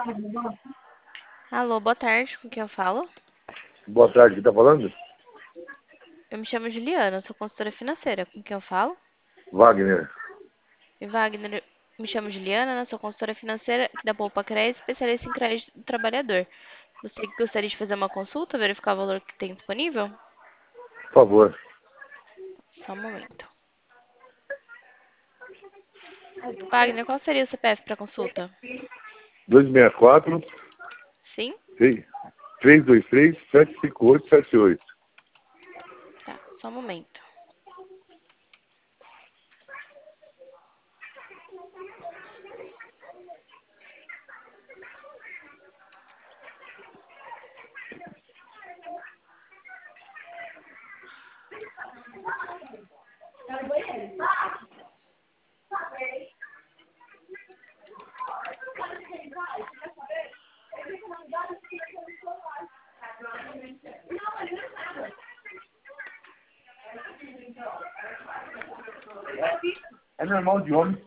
Alô, boa tarde, com quem eu falo? Boa tarde, quem tá falando? Eu me chamo Juliana, sou consultora financeira, com quem eu falo? Wagner. E Wagner, me chamo Juliana, sou consultora financeira aqui da Poupa Crédito, especialista em crédito do trabalhador. Você gostaria de fazer uma consulta, verificar o valor que tem disponível? Por favor. Só um momento. Wagner, qual seria o CPF para consulta? 264 Sim? 323 75878. Tá, só um momento. É normal de homem?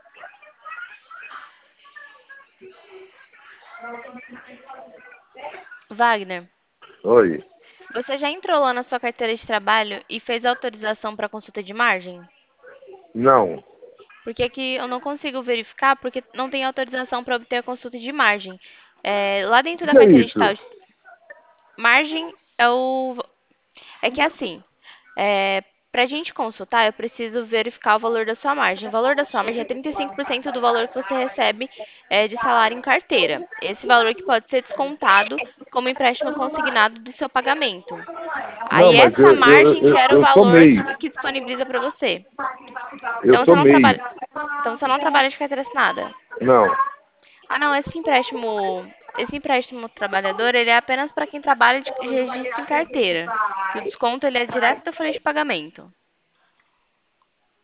Wagner, Oi. você já entrou lá na sua carteira de trabalho e fez autorização para consulta de margem? Não. Porque aqui eu não consigo verificar porque não tem autorização para obter a consulta de margem. Lá dentro O da que é carteira de tal, isso? margem é que assim, para a gente consultar, eu preciso verificar o valor da sua margem. O valor da sua margem é 35% do valor que você recebe de salário em carteira. Esse valor que pode ser descontado como empréstimo consignado do seu pagamento. Não, Aí mas essa margem gera o eu sou valor MEI. que disponibiliza para você. Eu Então você sou não MEI. trabalha, então você não trabalha de carteira assinada. Não. Ah, não, esse empréstimo trabalhador, ele é apenas para quem trabalha de registro em carteira. Que o desconto ele é direto da folha de pagamento.